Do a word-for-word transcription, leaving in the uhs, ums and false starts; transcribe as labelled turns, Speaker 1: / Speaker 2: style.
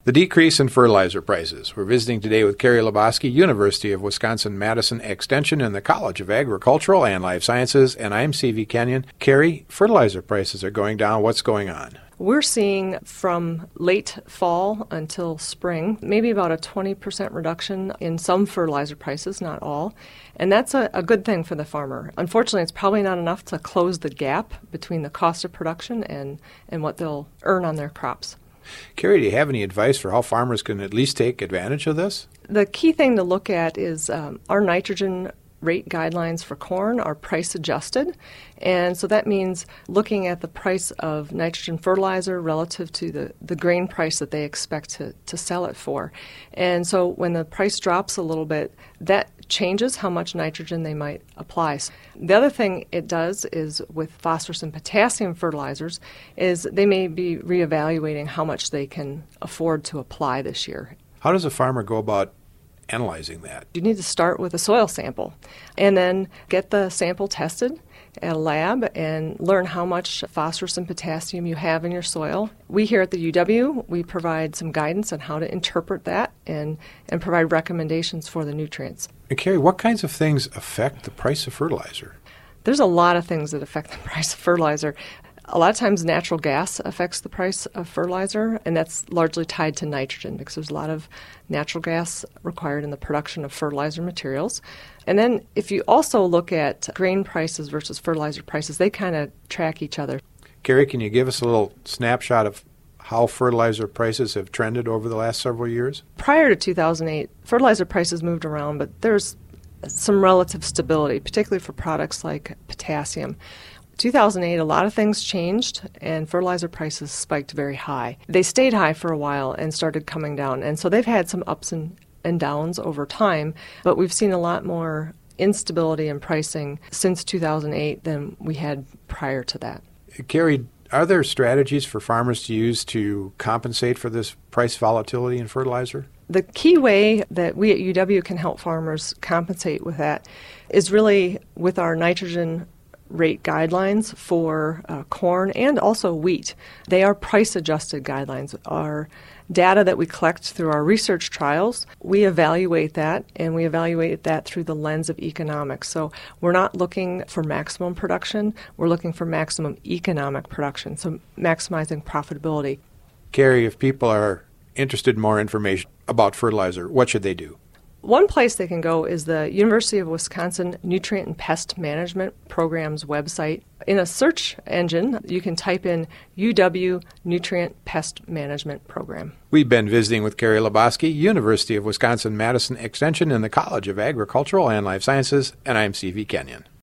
Speaker 1: The decrease in fertilizer prices. We're visiting today with Carrie Lebowski, University of Wisconsin-Madison Extension and the College of Agricultural and Life Sciences, and I'm C V Kenyon. Carrie, fertilizer prices are going down. What's going on?
Speaker 2: We're seeing from late fall until spring, maybe about a twenty percent reduction in some fertilizer prices, not all. And that's a, a good thing for the farmer. Unfortunately, it's probably not enough to close the gap between the cost of production and, and what they'll earn on their crops.
Speaker 1: Carrie, do you have any advice for how farmers can at least take advantage of this?
Speaker 2: The key thing to look at is um, our nitrogen rate guidelines for corn are price adjusted, and so that means looking at the price of nitrogen fertilizer relative to the, the grain price that they expect to, to sell it for. And so when the price drops a little bit, that changes how much nitrogen they might apply. The other thing it does is with phosphorus and potassium fertilizers is they may be reevaluating how much they can afford to apply this year.
Speaker 1: How does a farmer go about analyzing that?
Speaker 2: You need to start with a soil sample and then get the sample tested at a lab and learn how much phosphorus and potassium you have in your soil. We here at the U W, we provide some guidance on how to interpret that and, and provide recommendations for the nutrients.
Speaker 1: And Carrie, what kinds of things affect the price of fertilizer?
Speaker 2: There's a lot of things that affect the price of fertilizer. A lot of times natural gas affects the price of fertilizer, and that's largely tied to nitrogen because there's a lot of natural gas required in the production of fertilizer materials. And then if you also look at grain prices versus fertilizer prices, they kind of track each other.
Speaker 1: Carrie, can you give us a little snapshot of how fertilizer prices have trended over the last several years?
Speaker 2: Prior to two thousand eight, fertilizer prices moved around, but there's some relative stability, particularly for products like potassium. two thousand eight, a lot of things changed, and fertilizer prices spiked very high. They stayed high for a while and started coming down, and so they've had some ups and, and downs over time, but we've seen a lot more instability in pricing since two thousand eight than we had prior to that.
Speaker 1: Carrie, are there strategies for farmers to use to compensate for this price volatility in fertilizer?
Speaker 2: The key way that we at U W can help farmers compensate with that is really with our nitrogen rate guidelines for uh, corn and also wheat. They are price-adjusted guidelines. Our data that we collect through our research trials, we evaluate that, and we evaluate that through the lens of economics. So we're not looking for maximum production, we're looking for maximum economic production, so maximizing profitability.
Speaker 1: Carrie, if people are interested in more information about fertilizer, what should they do?
Speaker 2: One place they can go is the University of Wisconsin Nutrient and Pest Management Program's website. In a search engine, you can type in U W Nutrient Pest Management Program.
Speaker 1: We've been visiting with Carrie Lebowski, University of Wisconsin-Madison Extension and the College of Agricultural and Life Sciences, and I'm C V Kenyon.